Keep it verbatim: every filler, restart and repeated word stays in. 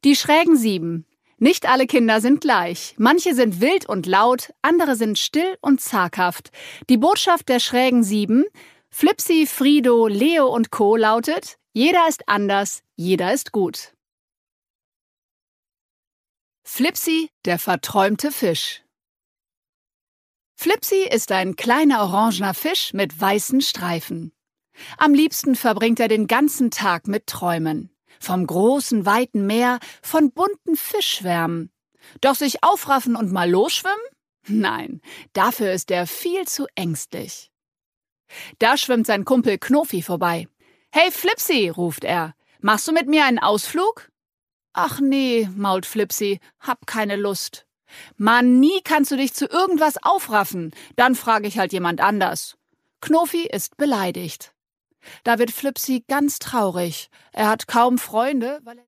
Die schrägen Sieben. Nicht alle Kinder sind gleich. Manche sind wild und laut, andere sind still und zaghaft. Die Botschaft der schrägen Sieben, Flipsi, Frido, Leo und Co. lautet: Jeder ist anders, jeder ist gut. Flipsi, der verträumte Fisch. Flipsi ist ein kleiner orangener Fisch mit weißen Streifen. Am liebsten verbringt er den ganzen Tag mit Träumen. Vom großen, weiten Meer, von bunten Fischschwärmen. Doch sich aufraffen und mal losschwimmen? Nein, dafür ist er viel zu ängstlich. Da schwimmt sein Kumpel Knofi vorbei. »Hey Flipsi«, ruft er, »machst du mit mir einen Ausflug?« »Ach nee«, mault Flipsi, »hab keine Lust.« »Mann, nie kannst du dich zu irgendwas aufraffen, dann frage ich halt jemand anders.« Knofi ist beleidigt. Da wird Flipsi ganz traurig. Er hat kaum Freunde, weil er